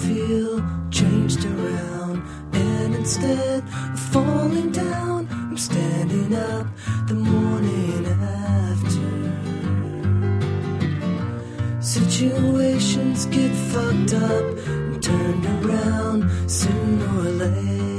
feel changed around, and instead of falling down, I'm standing up the morning after. Situations get fucked up and turned around sooner or later.